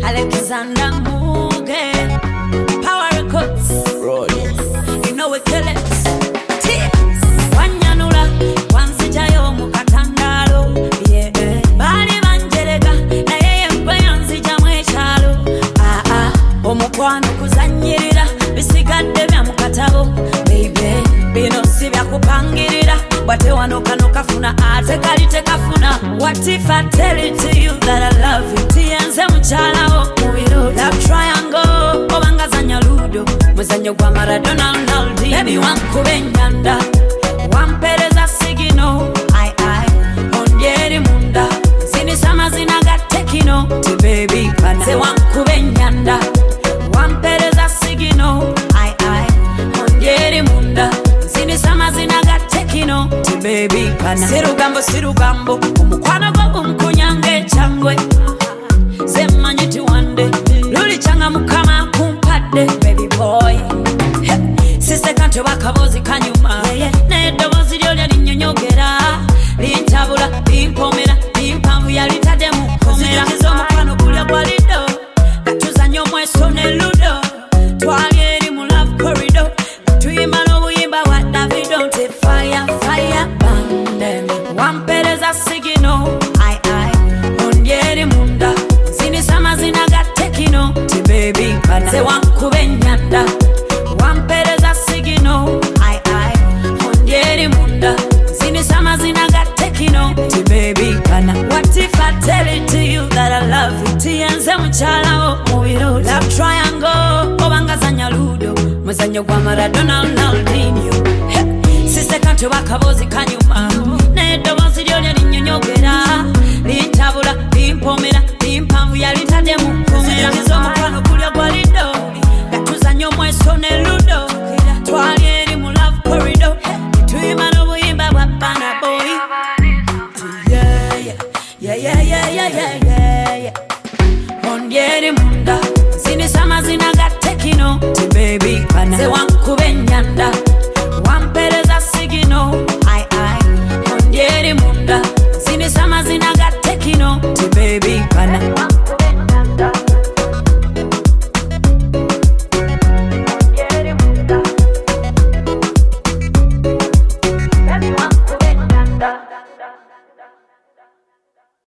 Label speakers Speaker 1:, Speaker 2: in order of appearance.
Speaker 1: Alexander Muge, Power Records, you know we kill it. Wanyanula, wansijayo mukatandalo, yeah. Bali banjerega, na yeye mkweyanzija mwechalo. Omukwano kuzanyirira, bisigadde bya mukatabo, baby. Bino si bya kupangirira, wate wanoka kafuna, ate kali tekafuna. What if I tell it to you that I love you? Tienze mchala mubiro, love triangle, obangazanya ludo, muzanyo gwa Maradona Ronaldinho. Baby wankube nyanda, wampereza sigino, ongeri munda, zini sama zinagatekino, ti baby pana. Se wankube nyanda, wampereza sigino, ongeri munda, zini sama zinagatekino, ti baby pana. Sirugambo, umukwano go umkunyange changwe, zemanyiti wande, luli changa mukama kumpadde, baby boy. Sise kanto bakabozi kanyuma, nedobozi lyolya linyonyogera, lintabula, limpomera, limpamvu yalitadde mukomera. Zizo mukwano gulya gwalido, natuzanya omweso ne ludo, twali eri mu love corridor, tuyimba n'obuyimba wa Davido. Te fire band, wampereza sigino, ondyeri munda, zini sama zinagatekino, ti baby pana. Se wankube nyanda, wampereza sigino, ondyeri munda, zini sama zinagatekino, ti baby pana. What if I tell it to you that I love you? Tienze mchala mubiro, love triangle, obangazanya ludo, muzanyo gwa Maradona Ronaldinho. Sise kanto bakabozi kanyuma, nedobozi